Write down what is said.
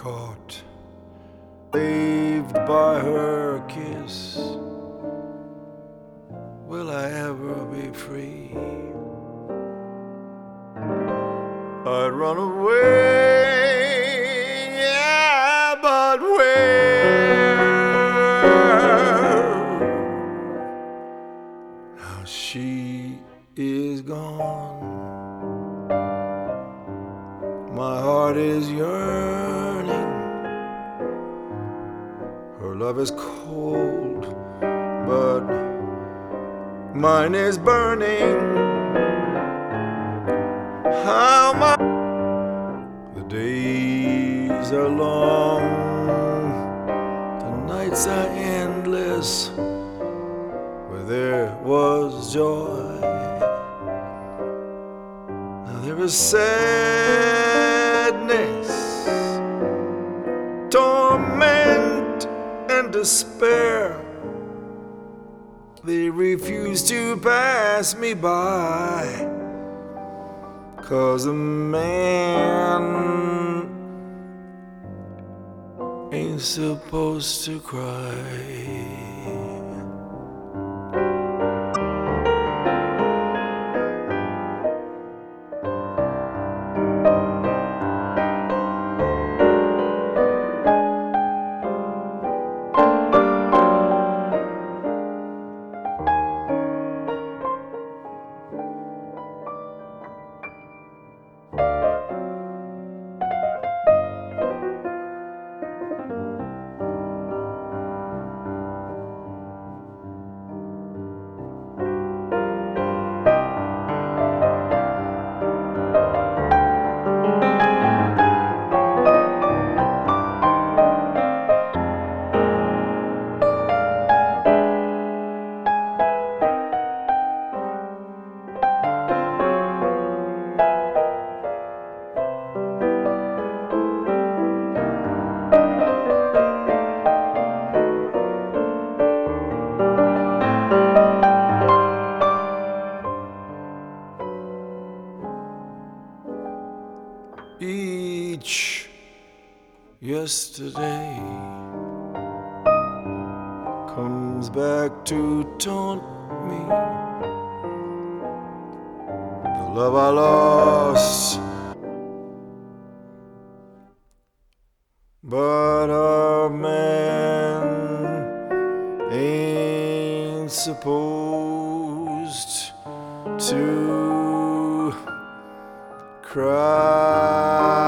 caught, saved by her kiss. Will I ever be free? I'd run away, yeah, but where? Now she is gone. My heart is yearning. Her love is cold, but mine is burning. How much? The days are long, the nights are endless. Where there was joy, now there is sadness, torment, and despair. They refuse to pass me by, 'cause a man ain't supposed to cry. Each yesterday comes back to taunt me. The love I lost, but a man ain't supposed to cry.